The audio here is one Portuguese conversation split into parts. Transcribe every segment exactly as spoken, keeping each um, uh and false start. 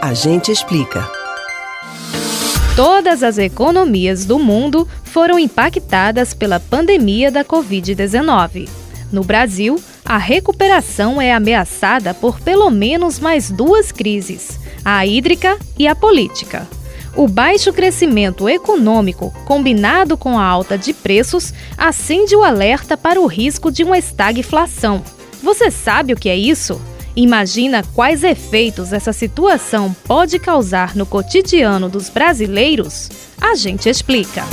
A gente explica. Todas as economias do mundo foram impactadas pela pandemia da covid dezenove. No Brasil, a recuperação é ameaçada por pelo menos mais duas crises, a hídrica e a política. O baixo crescimento econômico, combinado com a alta de preços, acende o alerta para o risco de uma estagflação. Você sabe o que é isso? Imagina quais efeitos essa situação pode causar no cotidiano dos brasileiros? A gente explica.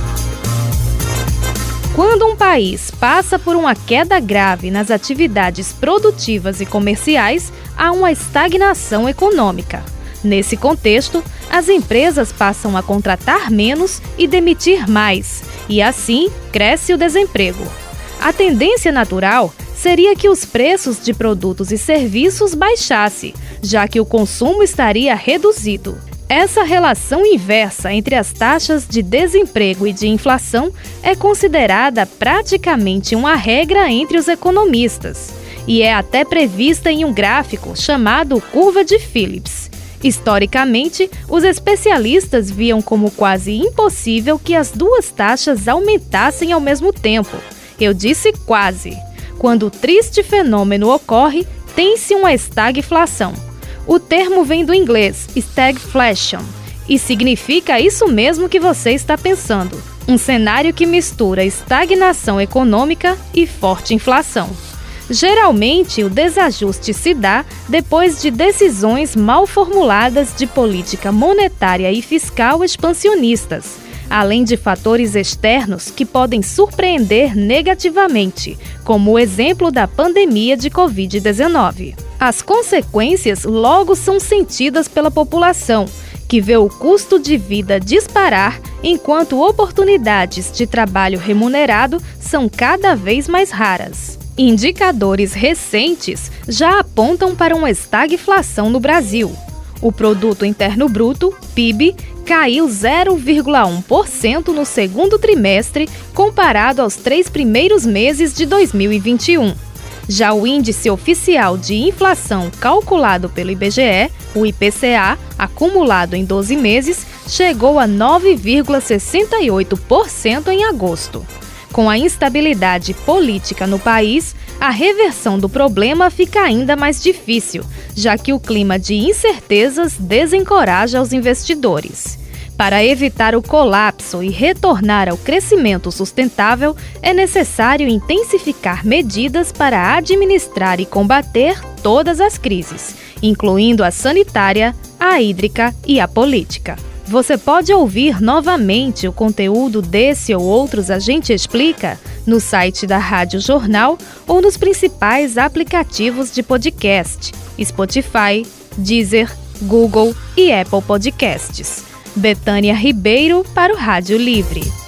Quando um país passa por uma queda grave nas atividades produtivas e comerciais, há uma estagnação econômica. Nesse contexto, as empresas passam a contratar menos e demitir mais, e assim cresce o desemprego. A tendência natural seria que os preços de produtos e serviços baixassem, já que o consumo estaria reduzido. Essa relação inversa entre as taxas de desemprego e de inflação é considerada praticamente uma regra entre os economistas, e é até prevista em um gráfico chamado Curva de Phillips. Historicamente, os especialistas viam como quase impossível que as duas taxas aumentassem ao mesmo tempo. Eu disse quase. Quando o triste fenômeno ocorre, tem-se uma estagflação. O termo vem do inglês stagflation e significa isso mesmo que você está pensando: um cenário que mistura estagnação econômica e forte inflação. Geralmente, o desajuste se dá depois de decisões mal formuladas de política monetária e fiscal expansionistas, além de fatores externos que podem surpreender negativamente, como o exemplo da pandemia de covid dezenove. As consequências logo são sentidas pela população, que vê o custo de vida disparar, enquanto oportunidades de trabalho remunerado são cada vez mais raras. Indicadores recentes já apontam para uma estagflação no Brasil. O Produto Interno Bruto, P I B, caiu zero vírgula um por cento no segundo trimestre comparado aos três primeiros meses de dois mil e vinte e um. Já o Índice Oficial de Inflação calculado pelo I B G E, o I P C A, acumulado em doze meses, chegou a nove vírgula sessenta e oito por cento em agosto. Com a instabilidade política no país, a reversão do problema fica ainda mais difícil, já que o clima de incertezas desencoraja os investidores. Para evitar o colapso e retornar ao crescimento sustentável, é necessário intensificar medidas para administrar e combater todas as crises, incluindo a sanitária, a hídrica e a política. Você pode ouvir novamente o conteúdo desse ou outros A Gente Explica no site da Rádio Jornal ou nos principais aplicativos de podcast, Spotify, Deezer, Google e Apple Podcasts. Betânia Ribeiro para o Rádio Livre.